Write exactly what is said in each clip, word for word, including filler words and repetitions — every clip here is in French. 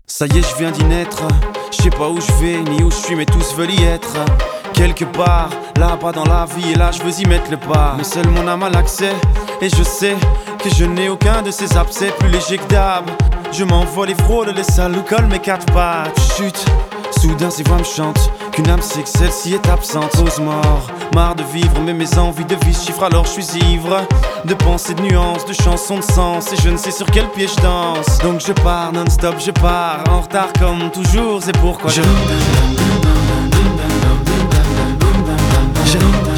Ça y est, je viens d'y naître. Je sais pas où je vais, ni où je suis, mais tous veulent y être. Quelque part, là-bas dans la vie, et là je veux y mettre le pas. Mais seul mon âme a l'accès, et je sais que je n'ai aucun de ces abcès. Plus léger que d'hab, je m'envole et frôle les salauds collent mes quatre pattes. Chut, soudain ces voix me chantent qu'une âme sait que celle-ci est absente. Pause mort, marre de vivre, mais mes envies de vie se chiffrent, alors je suis ivre de pensées, de nuances, de chansons, de sens, et je ne sais sur quel pied je danse. Donc je pars non-stop, je pars en retard comme toujours, c'est pourquoi je... je...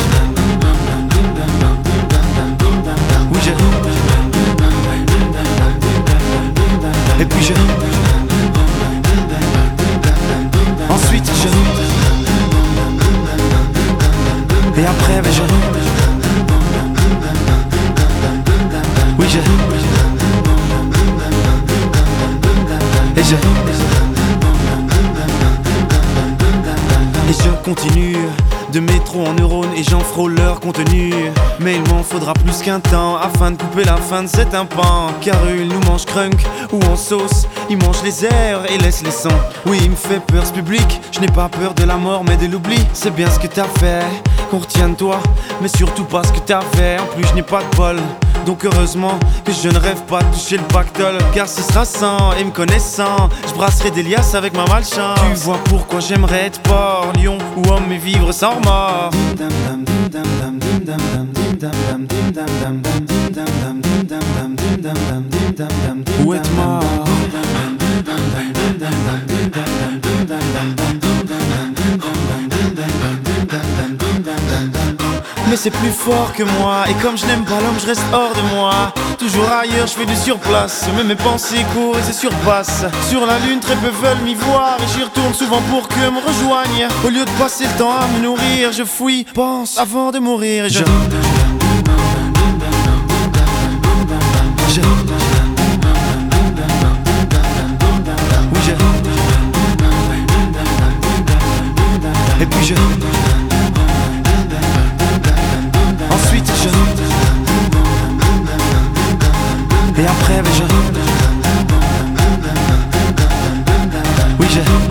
Oui je... Et puis je... Ensuite je... Et après ben je... Oui je... Et je... Et je continue de métro en neurones et j'en frôle leur contenu. Mais il m'en faudra plus qu'un temps afin de couper la fin de cet tympan. Car eux ils nous mangent crunk ou en sauce, ils mangent les airs et laissent les sons. Oui il me fait peur ce public, je n'ai pas peur de la mort mais de l'oubli. C'est bien ce que t'as fait, qu'on retient de toi, mais surtout pas ce que t'as fait. En plus je n'ai pas de bol, donc heureusement que je ne rêve pas de toucher le pactole. Car ce sera sans, et me connaissant, je brasserai des liasses avec ma malchance. Tu vois pourquoi j'aimerais être porc, lion ou homme et vivre sans remords. Ou être mort. Mais c'est plus fort que moi, et comme je n'aime pas l'homme, je reste hors de moi. Toujours ailleurs, je fais du surplace, mais mes pensées courent et se surpassent. Sur la lune, très peu veulent m'y voir, et j'y retourne souvent pour que me rejoignent. Au lieu de passer le temps à me nourrir, je fouille, pense avant de mourir. Et je... je... Oui, je... Et puis je... Ensuite je... Et après ben je... Oui je...